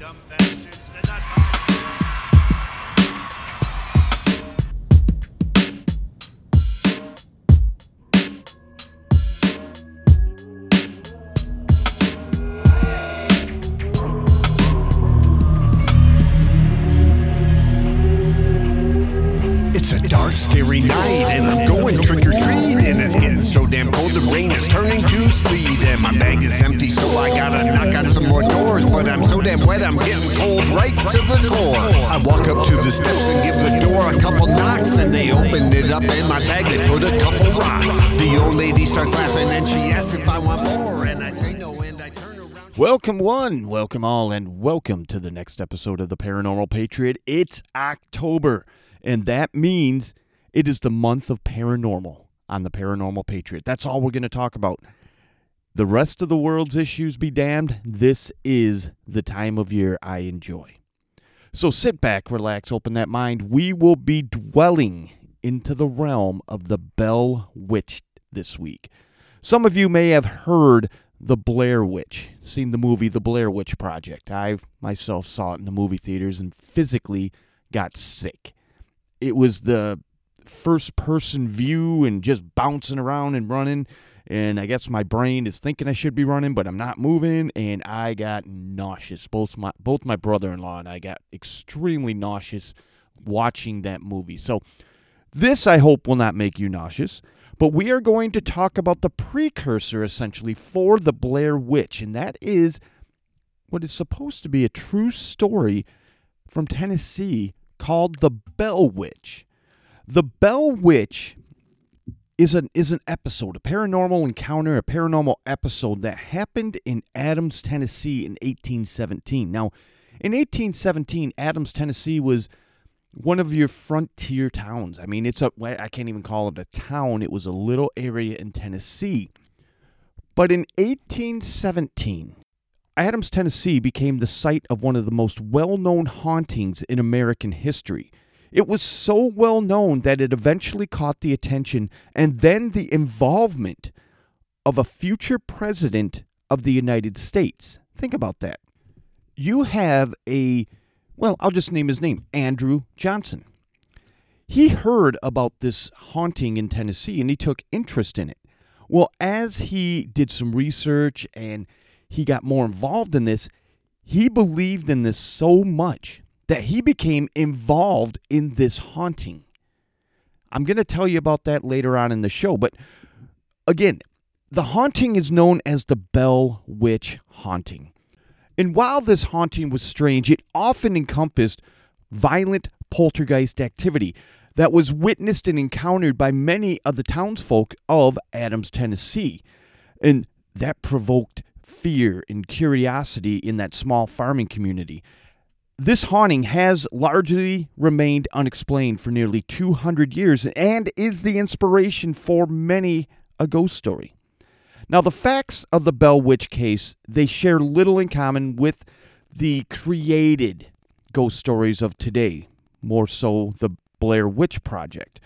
dumb bastards. They're not my It's a dark, scary night, and I'm going trick-or-treat, and it's getting so damn cold, the rain is turning to sleet, and my bag is empty, so I gotta knock on some more doors, but I'm so damn wet, I'm getting cold right to the core. I walk up to the steps and give the door a couple knocks, and they open it up, and my bag, they put a couple rocks. The old lady starts laughing, and she asks if I want more, and I say no, and I turn around. Welcome one, welcome all, and welcome to the next episode of the Paranormal Patriot. It's October, and that means it is the month of paranormal on the Paranormal Patriot. That's all we're going to talk about. The rest of the world's issues be damned, this is the time of year I enjoy. So sit back, relax, open that mind. We will be dwelling into the realm of the Bell Witch this week. Some of you may have heard the Blair Witch, seen the movie The Blair Witch Project. I myself saw it in the movie theaters and physically got sick. It was the first-person view and just bouncing around and running, and I guess my brain is thinking I should be running, but I'm not moving, and I got nauseous. Both my brother-in-law and I got extremely nauseous watching that movie. So this, I hope, will not make you nauseous, but we are going to talk about the precursor, essentially, for the Blair Witch, and that is what is supposed to be a true story from Tennessee called the Bell Witch. The Bell Witch is an episode, a paranormal encounter, a paranormal episode that happened in Adams, Tennessee in 1817. Now, in 1817, Adams, Tennessee was one of your frontier towns. I mean, I can't even call it a town. It was a little area in Tennessee. But in 1817, Adams, Tennessee became the site of one of the most well-known hauntings in American history. It was so well known that it eventually caught the attention and then the involvement of a future president of the United States. Think about that. You have I'll just name his name, Andrew Johnson. He heard about this haunting in Tennessee and he took interest in it. Well, as he did some research and he got more involved in this, he believed in this so much that he became involved in this haunting. I'm going to tell you about that later on in the show, but again, the haunting is known as the Bell Witch haunting. And while this haunting was strange, it often encompassed violent poltergeist activity that was witnessed and encountered by many of the townsfolk of Adams, Tennessee. And that provoked fear and curiosity in that small farming community. This haunting has largely remained unexplained for nearly 200 years and is the inspiration for many a ghost story. Now, the facts of the Bell Witch case, they share little in common with the created ghost stories of today, more so the Blair Witch Project.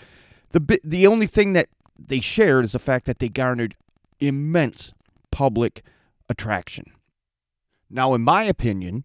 The only thing that they shared is the fact that they garnered immense public attraction. Now, in my opinion,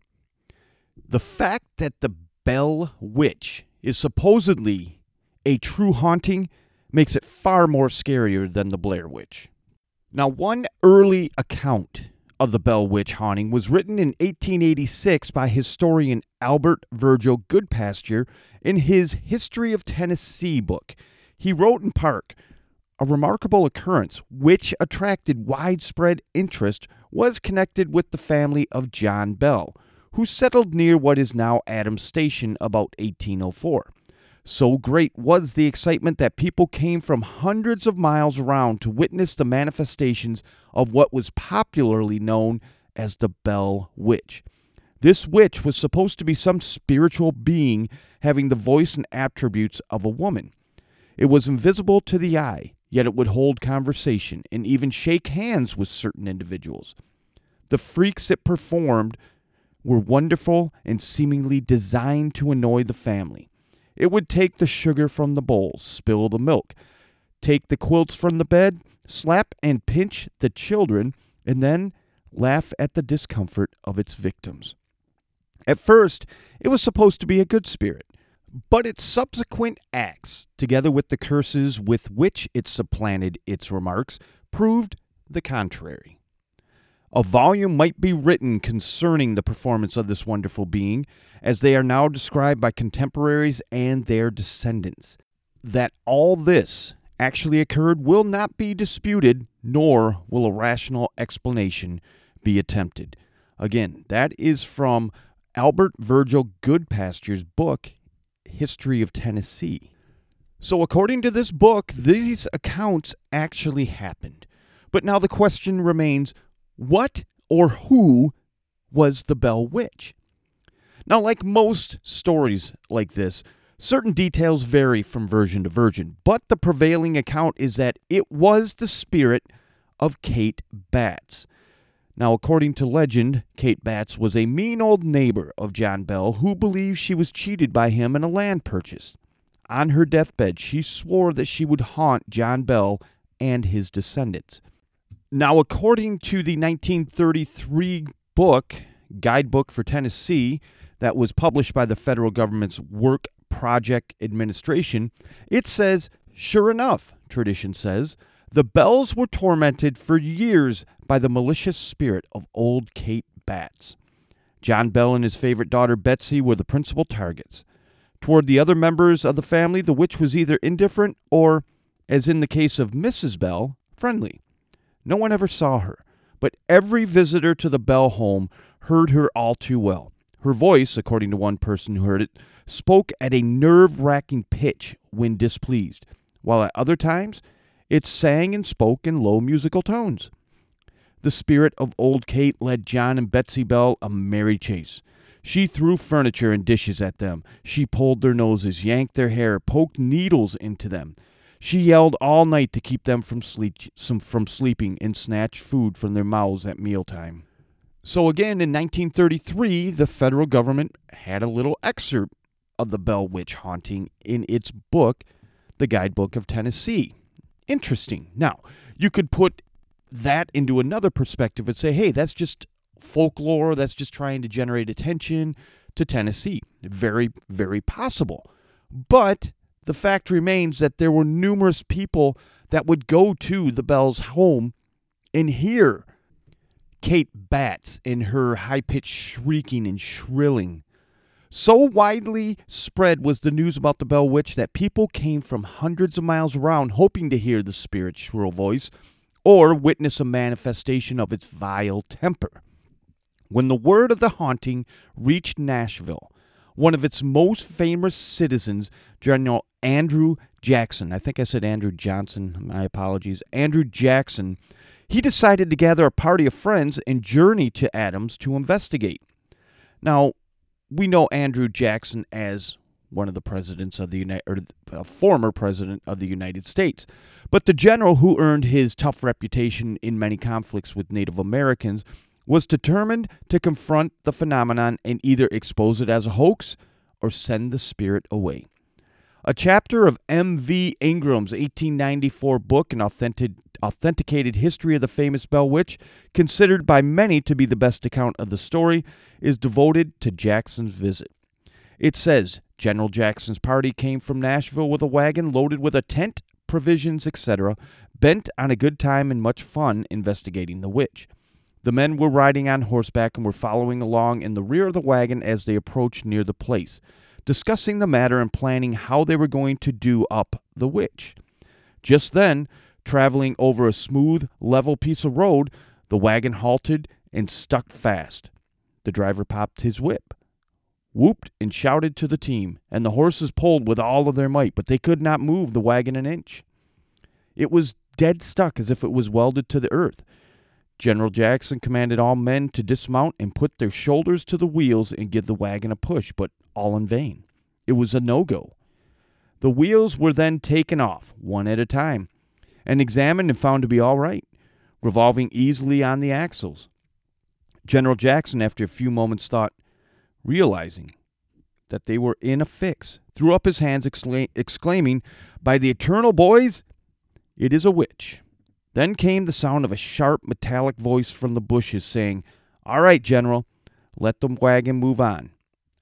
the fact that the Bell Witch is supposedly a true haunting makes it far more scarier than the Blair Witch. Now, one early account of the Bell Witch haunting was written in 1886 by historian Albert Virgil Goodpasture in his History of Tennessee book. He wrote in part, "A remarkable occurrence which attracted widespread interest was connected with the family of John Bell, who settled near what is now Adams Station about 1804. So great was the excitement that people came from hundreds of miles around to witness the manifestations of what was popularly known as the Bell Witch. This witch was supposed to be some spiritual being having the voice and attributes of a woman. It was invisible to the eye, yet it would hold conversation and even shake hands with certain individuals. The freaks it performed were wonderful and seemingly designed to annoy the family. It would take the sugar from the bowls, spill the milk, take the quilts from the bed, slap and pinch the children, and then laugh at the discomfort of its victims. At first, it was supposed to be a good spirit, but its subsequent acts, together with the curses with which it supplanted its remarks, proved the contrary. A volume might be written concerning the performance of this wonderful being, as they are now described by contemporaries and their descendants. That all this actually occurred will not be disputed, nor will a rational explanation be attempted. Again, that is from Albert Virgil Goodpasture's book, History of Tennessee. So according to this book, these accounts actually happened. But now the question remains, what or who was the Bell Witch? Now, like most stories like this, certain details vary from version to version, but the prevailing account is that it was the spirit of Kate Batts. Now, according to legend, Kate Batts was a mean old neighbor of John Bell who believed she was cheated by him in a land purchase. On her deathbed, she swore that she would haunt John Bell and his descendants. Now, according to the 1933 book, Guidebook for Tennessee, that was published by the federal government's Work Project Administration, it says, sure enough, tradition says, the Bells were tormented for years by the malicious spirit of old Kate Batts. John Bell and his favorite daughter Betsy were the principal targets. Toward the other members of the family, the witch was either indifferent or, as in the case of Mrs. Bell, friendly. No one ever saw her, but every visitor to the Bell home heard her all too well. Her voice, according to one person who heard it, spoke at a nerve-wracking pitch when displeased, while at other times it sang and spoke in low musical tones. The spirit of old Kate led John and Betsy Bell a merry chase. She threw furniture and dishes at them. She pulled their noses, yanked their hair, poked needles into them. She yelled all night to keep them from sleeping and snatched food from their mouths at mealtime. So again, in 1933, the federal government had a little excerpt of the Bell Witch haunting in its book, The Guidebook of Tennessee. Interesting. Now, you could put that into another perspective and say, hey, that's just folklore, that's just trying to generate attention to Tennessee. Very, very possible. But the fact remains that there were numerous people that would go to the Bell's home and hear Kate Batts in her high-pitched shrieking and shrilling. So widely spread was the news about the Bell Witch that people came from hundreds of miles around hoping to hear the spirit's shrill voice or witness a manifestation of its vile temper. When the word of the haunting reached Nashville, one of its most famous citizens, General Andrew Jackson, I think I said Andrew Johnson, my apologies, Andrew Jackson, he decided to gather a party of friends and journey to Adams to investigate. Now, we know Andrew Jackson as one of the presidents of a former president of the United States. But the general who earned his tough reputation in many conflicts with Native Americans was determined to confront the phenomenon and either expose it as a hoax or send the spirit away. A chapter of M.V. Ingram's 1894 book, An Authenticated History of the Famous Bell Witch, considered by many to be the best account of the story, is devoted to Jackson's visit. It says, General Jackson's party came from Nashville with a wagon loaded with a tent, provisions, etc., bent on a good time and much fun investigating the witch. The men were riding on horseback and were following along in the rear of the wagon as they approached near the place, discussing the matter and planning how they were going to do up the witch. Just then, traveling over a smooth, level piece of road, the wagon halted and stuck fast. The driver popped his whip, whooped and shouted to the team, and the horses pulled with all of their might, but they could not move the wagon an inch. It was dead stuck as if it was welded to the earth. General Jackson commanded all men to dismount and put their shoulders to the wheels and give the wagon a push, but all in vain. It was a no-go. The wheels were then taken off, one at a time, and examined and found to be all right, revolving easily on the axles. General Jackson, after a few moments' thought, realizing that they were in a fix, threw up his hands, exclaiming, "By the eternal boys, it is a witch." Then came the sound of a sharp, metallic voice from the bushes saying, "All right, General, let the wagon move on."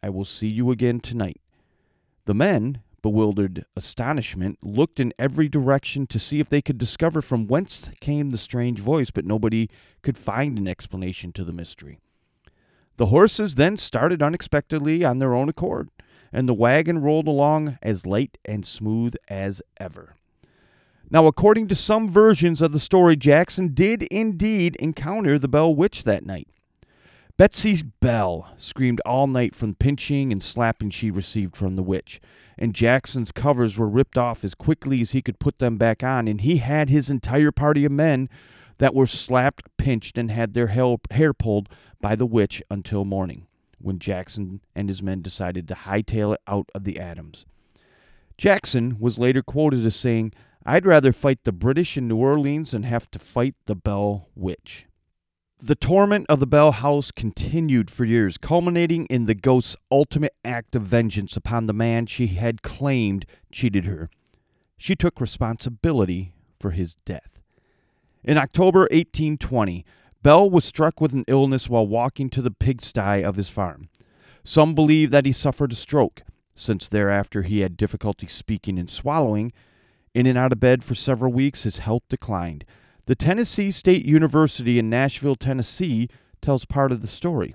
I will see you again tonight." The men, bewildered astonishment, looked in every direction to see if they could discover from whence came the strange voice, but nobody could find an explanation to the mystery. The horses then started unexpectedly on their own accord, and the wagon rolled along as light and smooth as ever. Now, according to some versions of the story, Jackson did indeed encounter the Bell Witch that night. Betsy Bell screamed all night from pinching and slapping she received from the witch, and Jackson's covers were ripped off as quickly as he could put them back on, and he had his entire party of men that were slapped, pinched, and had their hair pulled by the witch until morning, when Jackson and his men decided to hightail it out of the Adams. Jackson was later quoted as saying, "I'd rather fight the British in New Orleans than have to fight the Bell Witch." The torment of the Bell house continued for years, culminating in the ghost's ultimate act of vengeance upon the man she had claimed cheated her. She took responsibility for his death. In October 1820, Bell was struck with an illness while walking to the pigsty of his farm. Some believe that he suffered a stroke, since thereafter he had difficulty speaking and swallowing. In and out of bed for several weeks, his health declined. The Tennessee State University in Nashville, Tennessee, tells part of the story.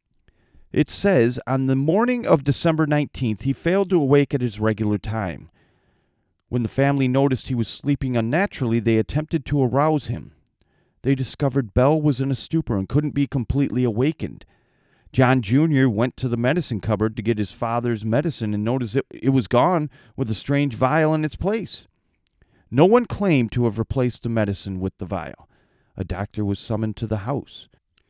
It says, on the morning of December 19th, he failed to awake at his regular time. When the family noticed he was sleeping unnaturally, they attempted to arouse him. They discovered Bell was in a stupor and couldn't be completely awakened. John Jr. went to the medicine cupboard to get his father's medicine and noticed it was gone with a strange vial in its place. No one claimed to have replaced the medicine with the vial. A doctor was summoned to the house.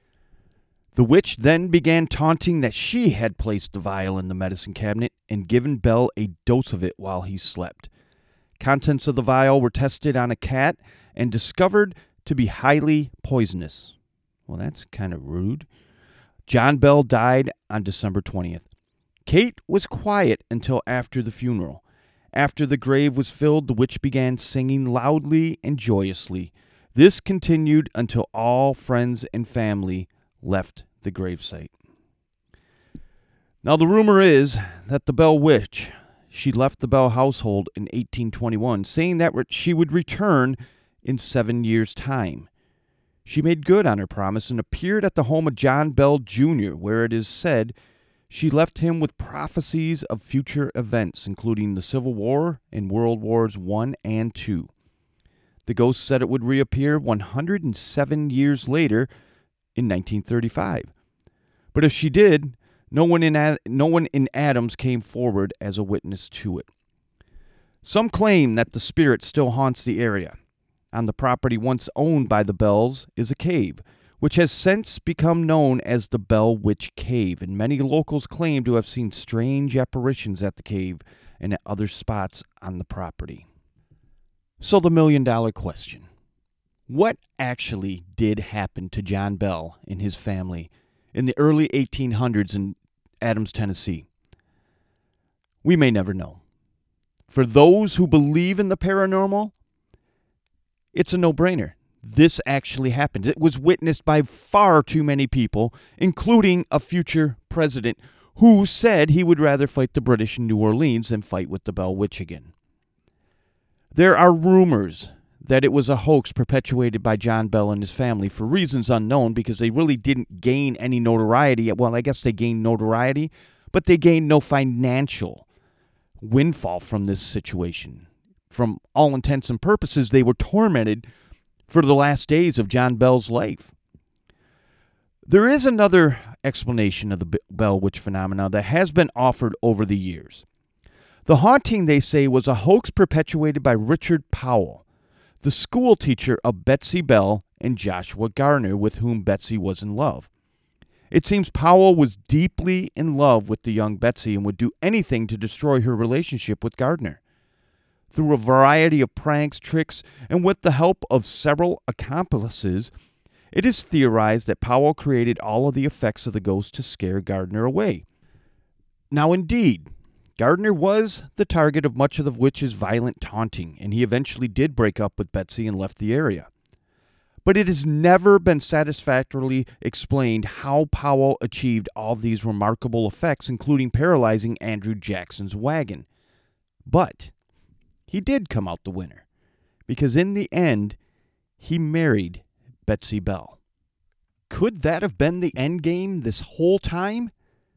The witch then began taunting that she had placed the vial in the medicine cabinet and given Bell a dose of it while he slept. Contents of the vial were tested on a cat and discovered to be highly poisonous. Well, that's kind of rude. John Bell died on December 20th. Kate was quiet until after the funeral. After the grave was filled, the witch began singing loudly and joyously. This continued until all friends and family left the gravesite. Now, the rumor is that the Bell Witch, she left the Bell household in 1821, saying that she would return in 7 years' time. She made good on her promise and appeared at the home of John Bell Jr., where it is said she left him with prophecies of future events, including the Civil War and World Wars I and II. The ghost said it would reappear 107 years later in 1935. But if she did, no one in Adams came forward as a witness to it. Some claim that the spirit still haunts the area. On the property once owned by the Bells is a cave, which has since become known as the Bell Witch Cave, and many locals claim to have seen strange apparitions at the cave and at other spots on the property. So the million-dollar question: what actually did happen to John Bell and his family in the early 1800s in Adams, Tennessee? We may never know. For those who believe in the paranormal, it's a no-brainer. This actually happened. It was witnessed by far too many people, including a future president who said he would rather fight the British in New Orleans than fight with the Bell Witch again. There are rumors that it was a hoax perpetuated by John Bell and his family for reasons unknown, because they really didn't gain any notoriety. Well, I guess they gained notoriety, but they gained no financial windfall from this situation. From all intents and purposes, they were tormented for the last days of John Bell's life. There is another explanation of the Bell Witch phenomena that has been offered over the years. The haunting, they say, was a hoax perpetuated by Richard Powell, the school teacher of Betsy Bell and Joshua Gardner, with whom Betsy was in love. It seems Powell was deeply in love with the young Betsy and would do anything to destroy her relationship with Gardner. Through a variety of pranks, tricks, and with the help of several accomplices, it is theorized that Powell created all of the effects of the ghost to scare Gardner away. Now, indeed, Gardner was the target of much of the witch's violent taunting, and he eventually did break up with Betsy and left the area. But it has never been satisfactorily explained how Powell achieved all these remarkable effects, including paralyzing Andrew Jackson's wagon. But he did come out the winner, because in the end, he married Betsy Bell. Could that have been the end game this whole time?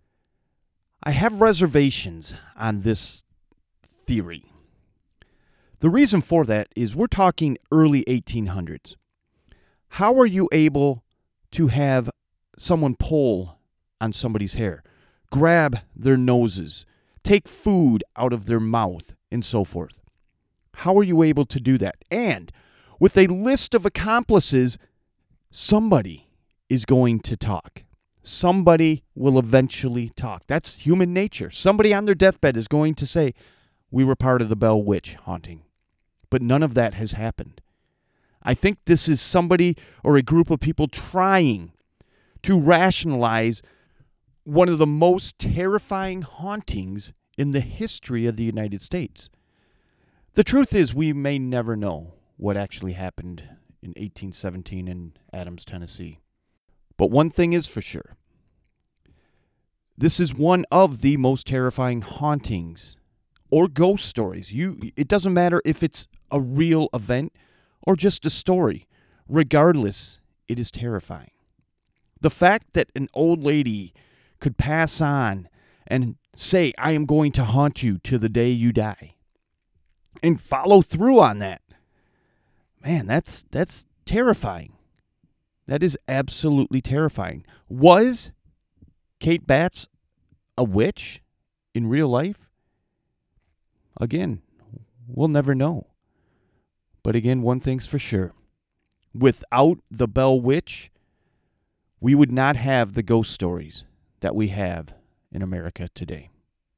I have reservations on this theory. The reason for that is we're talking early 1800s. How are you able to have someone pull on somebody's hair, grab their noses, take food out of their mouth, and so forth? How are you able to do that? And with a list of accomplices, somebody is going to talk. Somebody will eventually talk. That's human nature. Somebody on their deathbed is going to say, we were part of the Bell Witch haunting. But none of that has happened. I think this is somebody or a group of people trying to rationalize one of the most terrifying hauntings in the history of the United States. The truth is, we may never know what actually happened in 1817 in Adams, Tennessee. But one thing is for sure. This is one of the most terrifying hauntings or ghost stories. It doesn't matter if it's a real event or just a story. Regardless, it is terrifying. The fact that an old lady could pass on and say, I am going to haunt you to the day you die, and follow through on that, man, that's terrifying. That is absolutely terrifying. Was Kate Batts a witch in real life? Again, we'll never know. But again, one thing's for sure. Without the Bell Witch, we would not have the ghost stories that we have in America today.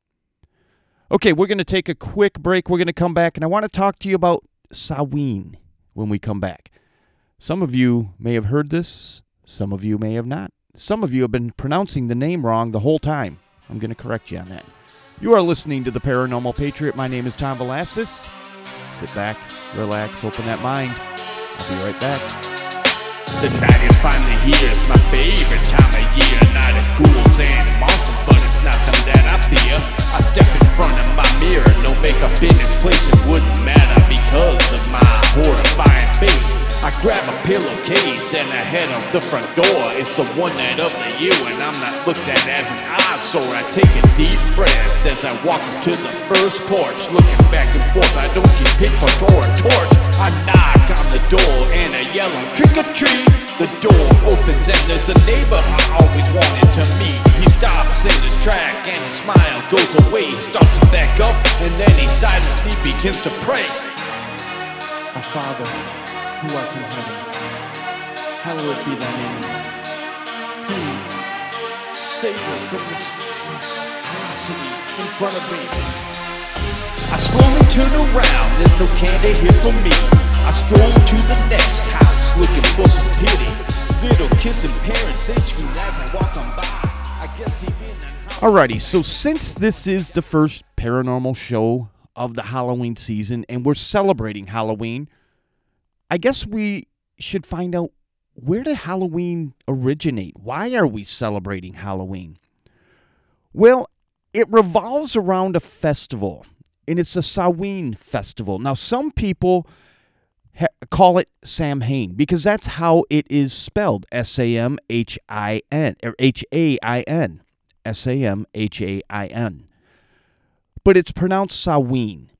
Okay, we're going to take a quick break. We're going to come back, and I want to talk to you about Samhain when we come back. Some of you may have heard this. Some of you may have not. Some of you have been pronouncing the name wrong the whole time. I'm going to correct you on that. You are listening to The Paranormal Patriot. My name is Tom Velasquez. Sit back, relax, open that mind. I'll be right back. The night is finally here, it's my favorite time of year. Night of ghouls and monsters, but it's not them that I fear. I step in front of my mirror, no makeup in this place, it wouldn't matter because of my horrifying face. I grab a pillowcase and I head out the front door. It's the one night of the year when I'm not looked at as an eyesore. I take a deep breath as I walk up to the first porch, looking back and forth. I don't use pitchforks or a torch. I knock on the door and I yell out, trick or treat. The door opens and there's a neighbor I always wanted to meet. He stops in his track and his smile goes away. He starts to back up and then he silently begins to pray. Our Father, who art in heaven, hallowed be thy name. Please save me from this monstrosity in front of me. I slowly turn around, there's no candor here for me. I stroll to the next house, looking for some pity. Little kids and parents, they scream as I walk on by. I guess even Alrighty, so since this is the first paranormal show of the Halloween season, and we're celebrating Halloween, I guess we should find out, where did Halloween originate? Why are we celebrating Halloween? Well, it revolves around a festival, and it's a Samhain festival. Now, some people call it Samhain because that's how it is spelled, S-A-M-H-I-N, or H-A-I-N, S-A-M-H-A-I-N. But it's pronounced Samhain.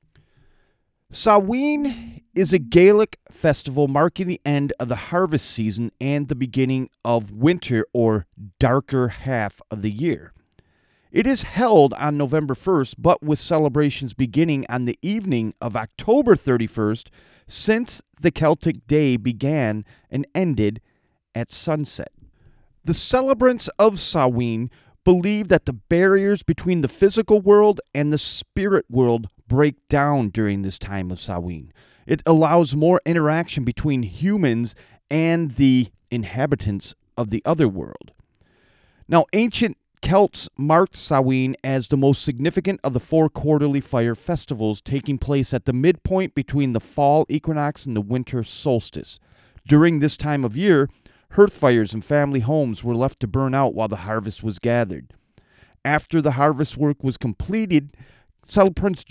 Samhain is a Gaelic festival marking the end of the harvest season and the beginning of winter, or darker half of the year. It is held on November 1st, but with celebrations beginning on the evening of October 31st, since the Celtic day began and ended at sunset. The celebrants of Samhain believe that the barriers between the physical world and the spirit world break down during this time of Samhain. It allows more interaction between humans and the inhabitants of the other world. Now, ancient Celts marked Samhain as the most significant of the 4 quarterly fire festivals, taking place at the midpoint between the fall equinox and the winter solstice. During this time of year, hearth fires in family homes were left to burn out while the harvest was gathered. After the harvest work was completed, celebrants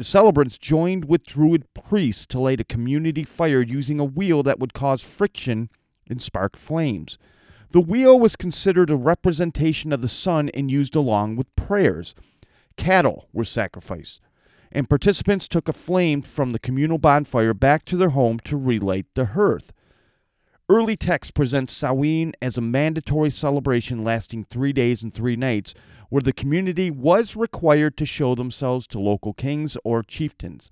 joined with Druid priests to light a community fire using a wheel that would cause friction and spark flames. The wheel was considered a representation of the sun and used along with prayers. Cattle were sacrificed, and participants took a flame from the communal bonfire back to their home to relight the hearth. Early text presents Samhain as a mandatory celebration lasting 3 days and 3 nights, where the community was required to show themselves to local kings or chieftains.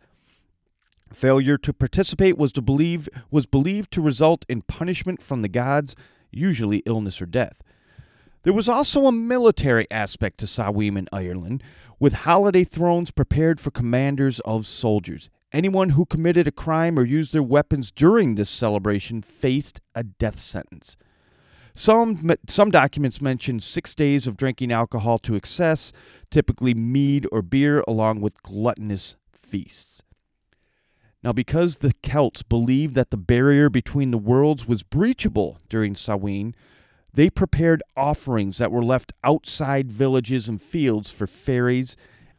Failure to participate was believed to result in punishment from the gods, usually illness or death. There was also a military aspect to Samhain in Ireland, with holiday thrones prepared for commanders of soldiers. Anyone who committed a crime or used their weapons during this celebration faced a death sentence. Some documents mention 6 days of drinking alcohol to excess, typically mead or beer, along with gluttonous feasts. Now, because the Celts believed that the barrier between the worlds was breachable during Samhain, they prepared offerings that were left outside villages and fields for fairies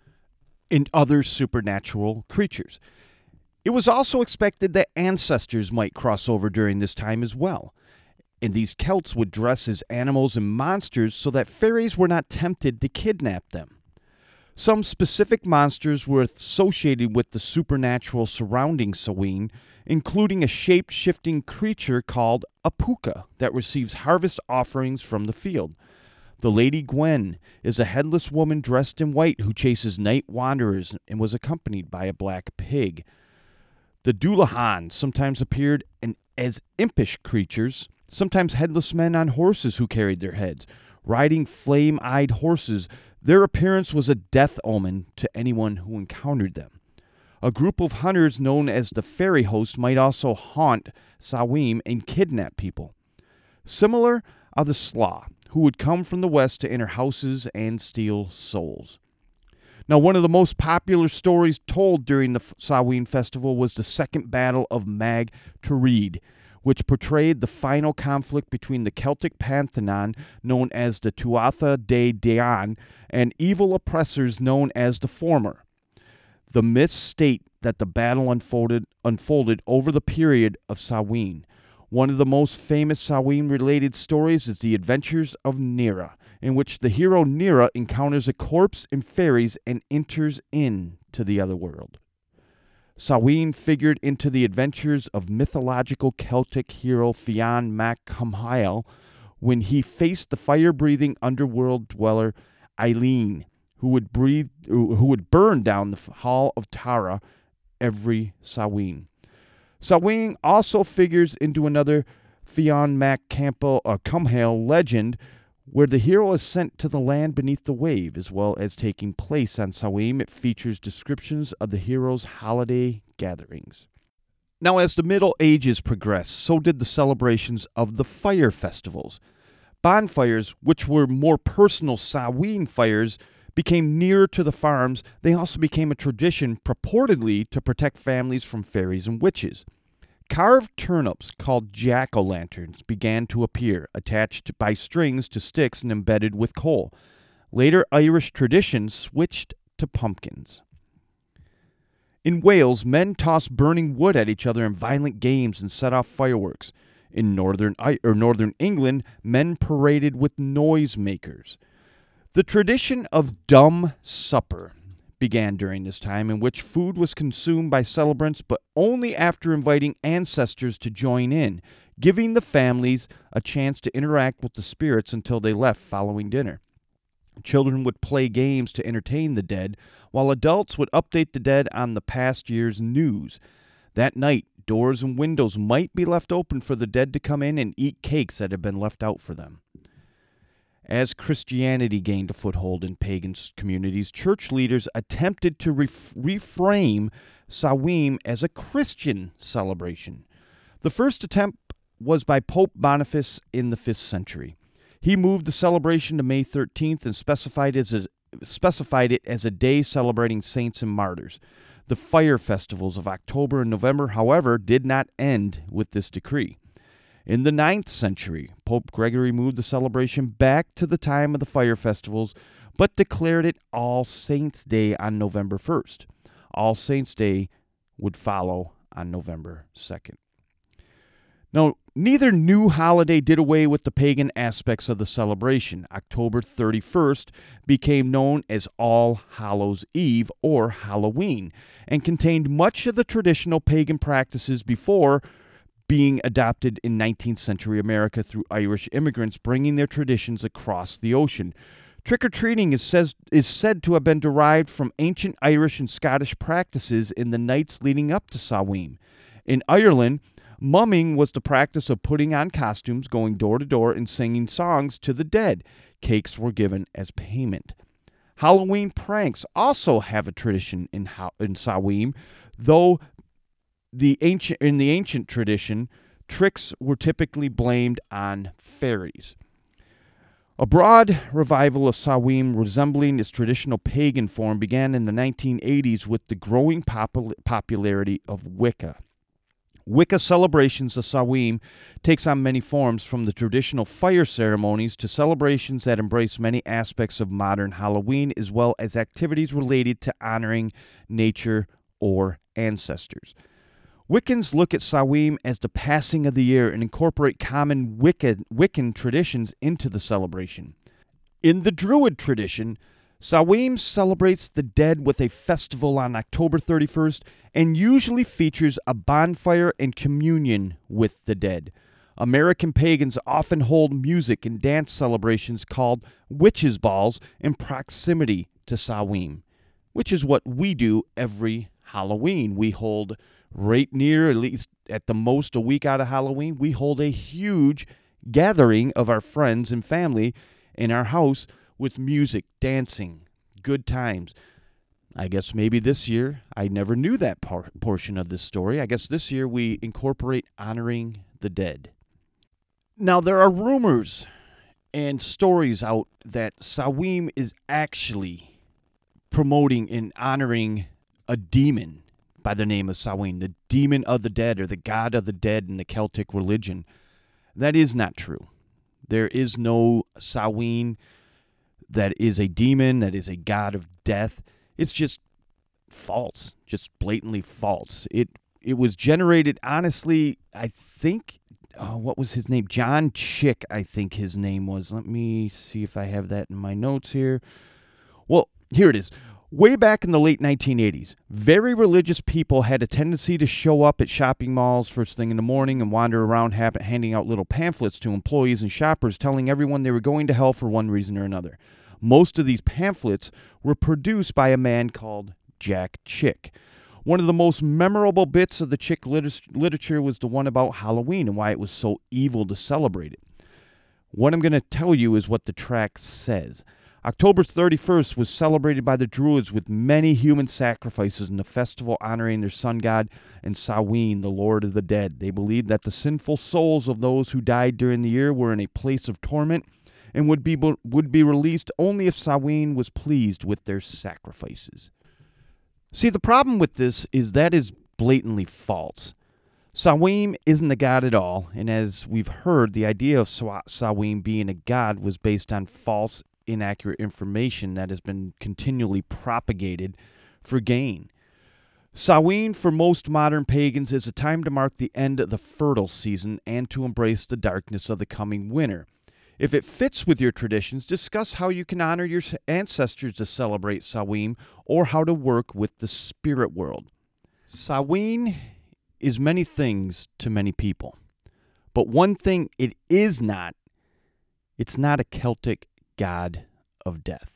and other supernatural creatures. It was also expected that ancestors might cross over during this time as well, and these Celts would dress as animals and monsters so that fairies were not tempted to kidnap them. Some specific monsters were associated with the supernatural surrounding Samhain, including a shape-shifting creature called a puka that receives harvest offerings from the field. The Lady Gwen is a headless woman dressed in white who chases night wanderers and was accompanied by a black pig. The Dullahan sometimes appeared as impish creatures, sometimes headless men on horses who carried their heads, riding flame-eyed horses. Their appearance was a death omen to anyone who encountered them. A group of hunters known as the Fairy Host might also haunt Samhain and kidnap people. Similar are the Slaw, who would come from the west to enter houses and steal souls. Now, one of the most popular stories told during the Samhain festival was the Second Battle of Mag Tuired, which portrayed the final conflict between the Celtic pantheon known as the Tuatha De Danann and evil oppressors known as the Former. The myths state that the battle unfolded over the period of Samhain. One of the most famous Samhain-related stories is the Adventures of Nera, in which the hero Nera encounters a corpse and fairies and enters into the other world. Samhain figured into the adventures of mythological Celtic hero Fionn Mac Cumhaill when he faced the fire-breathing underworld dweller Eileen, who would burn down the Hall of Tara every Samhain. Samhain also figures into another Fionn Mac Cumhaill legend, where the hero is sent to the land beneath the wave, as well as taking place on Samhain. It features descriptions of the hero's holiday gatherings. Now, as the Middle Ages progressed, so did the celebrations of the fire festivals. Bonfires, which were more personal Samhain fires, became nearer to the farms. They also became a tradition purportedly to protect families from fairies and witches. Carved turnips called jack-o'-lanterns began to appear, attached by strings to sticks and embedded with coal. Later Irish traditions switched to pumpkins. In Wales, men tossed burning wood at each other in violent games and set off fireworks. In northern England, men paraded with noisemakers. The tradition of dumb supper began during this time, in which food was consumed by celebrants, but only after inviting ancestors to join in, giving the families a chance to interact with the spirits until they left following dinner. Children would play games to entertain the dead, while adults would update the dead on the past year's news. That night, doors and windows might be left open for the dead to come in and eat cakes that had been left out for them. As Christianity gained a foothold in pagan communities, church leaders attempted to reframe Samhain as a Christian celebration. The first attempt was by Pope Boniface in the 5th century. He moved the celebration to May 13th and specified it as a day celebrating saints and martyrs. The fire festivals of October and November, however, did not end with this decree. In the 9th century, Pope Gregory moved the celebration back to the time of the fire festivals, but declared it All Saints' Day on November 1st. All Saints' Day would follow on November 2nd. Now, neither new holiday did away with the pagan aspects of the celebration. October 31st became known as All Hallows' Eve, or Halloween, and contained much of the traditional pagan practices before being adopted in 19th century America through Irish immigrants bringing their traditions across the ocean. Trick-or-treating is said to have been derived from ancient Irish and Scottish practices in the nights leading up to Samhain. In Ireland, mumming was the practice of putting on costumes, going door to door, and singing songs to the dead. Cakes were given as payment. Halloween pranks also have a tradition in Samhain, though in the ancient tradition, tricks were typically blamed on fairies. A broad revival of Samhain resembling its traditional pagan form began in the 1980s with the growing popularity of Wicca. Wicca celebrations of Samhain takes on many forms, from the traditional fire ceremonies to celebrations that embrace many aspects of modern Halloween, as well as activities related to honoring nature or ancestors. Wiccans look at Samhain as the passing of the year and incorporate common Wiccan traditions into the celebration. In the Druid tradition, Samhain celebrates the dead with a festival on October 31st and usually features a bonfire and communion with the dead. American pagans often hold music and dance celebrations called witches' balls in proximity to Samhain, which is what we do every Halloween. We hold right near, at least at the most a week out of Halloween, we hold a huge gathering of our friends and family in our house with music, dancing, good times. I guess maybe this year, I never knew that portion of this story. I guess this year we incorporate honoring the dead. Now, there are rumors and stories out that Samhain is actually promoting and honoring a demon by the name of Samhain, the demon of the dead, or the god of the dead in the Celtic religion. That is not true. There is no Samhain that is a demon, that is a god of death. It's just false, just blatantly false. It was generated, honestly, I think, what was his name? John Chick, I think his name was. Let me see if I have that in my notes here. Well, here it is. Way back in the late 1980s, very religious people had a tendency to show up at shopping malls first thing in the morning and wander around handing out little pamphlets to employees and shoppers telling everyone they were going to hell for one reason or another. Most of these pamphlets were produced by a man called Jack Chick. One of the most memorable bits of the Chick literature was the one about Halloween and why it was so evil to celebrate it. What I'm going to tell you is what the tract says. October 31st was celebrated by the Druids with many human sacrifices in the festival honoring their sun god and Samhain, the Lord of the Dead. They believed that the sinful souls of those who died during the year were in a place of torment and would be released only if Samhain was pleased with their sacrifices. See, the problem with this is that is blatantly false. Samhain isn't a god at all, and as we've heard, the idea of Samhain being a god was based on false, inaccurate information that has been continually propagated for gain. Samhain, for most modern pagans, is a time to mark the end of the fertile season and to embrace the darkness of the coming winter. If it fits with your traditions, discuss how you can honor your ancestors to celebrate Samhain or how to work with the spirit world. Samhain is many things to many people, but one thing it is not, it's not a Celtic god of death.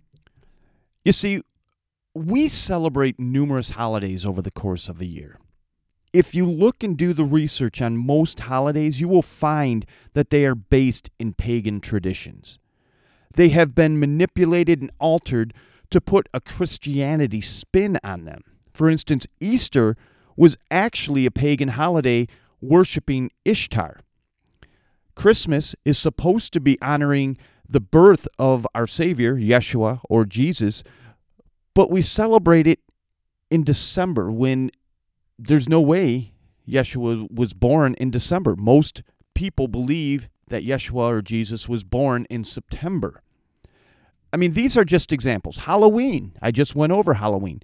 You see, we celebrate numerous holidays over the course of a year. If you look and do the research on most holidays, you will find that they are based in pagan traditions. They have been manipulated and altered to put a Christianity spin on them. For instance, Easter was actually a pagan holiday worshiping Ishtar. Christmas is supposed to be honoring the birth of our Savior, Yeshua, or Jesus, but we celebrate it in December when there's no way Yeshua was born in December. Most people believe that Yeshua or Jesus was born in September. I mean, these are just examples. Halloween. I just went over Halloween.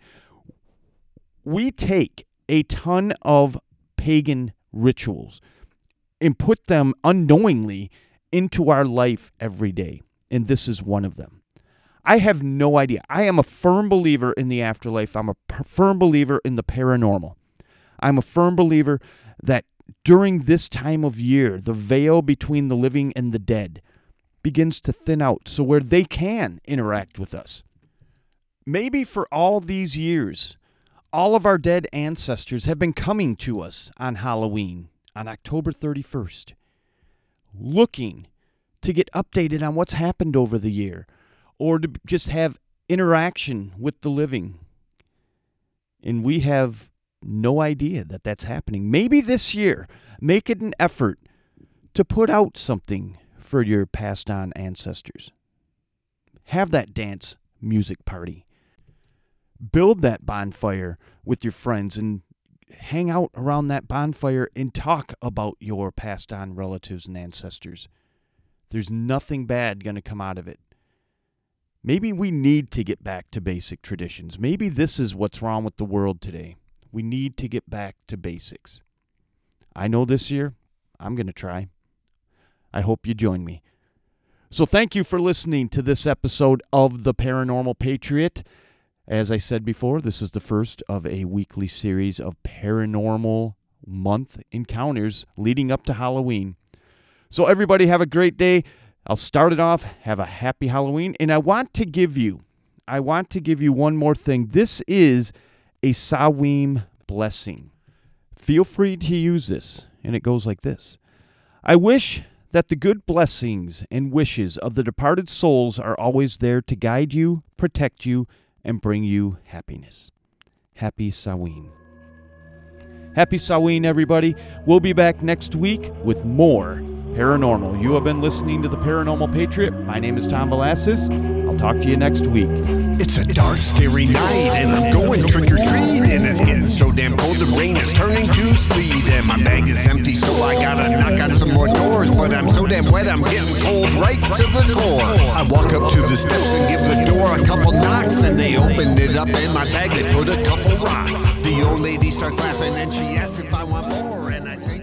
We take a ton of pagan rituals and put them unknowingly into our life every day. And this is one of them. I have no idea. I am a firm believer in the afterlife. I'm a firm believer in the paranormal. I'm a firm believer that during this time of year, the veil between the living and the dead begins to thin out so where they can interact with us. Maybe for all these years, all of our dead ancestors have been coming to us on Halloween, on October 31st, looking to get updated on what's happened over the year, or to just have interaction with the living. And we have no idea that that's happening. Maybe this year, make it an effort to put out something for your passed on ancestors. Have that dance music party. Build that bonfire with your friends and hang out around that bonfire and talk about your passed on relatives and ancestors. There's nothing bad going to come out of it. Maybe we need to get back to basic traditions. Maybe this is what's wrong with the world today. We need to get back to basics. I know this year, I'm going to try. I hope you join me. So thank you for listening to this episode of The Paranormal Patriot. As I said before, this is the first of a weekly series of paranormal month encounters leading up to Halloween. So everybody have a great day. I'll start it off. Have a happy Halloween. And I want to give you one more thing. This is a Samhain blessing. Feel free to use this. And it goes like this. I wish that the good blessings and wishes of the departed souls are always there to guide you, protect you, and bring you happiness. Happy Samhain. Happy Samhain, everybody. We'll be back next week with more paranormal. You have been listening to The Paranormal Patriot. My name is Tom Velasquez. I'll talk to you next week. It's a dark, scary night, and I'm going trick-or-treat, and it's getting so damn cold, the rain is turning to sleet, and my bag is empty, so I gotta knock on some more doors, but I'm so damn wet, I'm getting cold right to the core. I walk up to the steps and give the door a couple knocks, and they open it up, and my bag, they put a couple rocks. The old lady starts laughing, and she asks if I want more, and I say,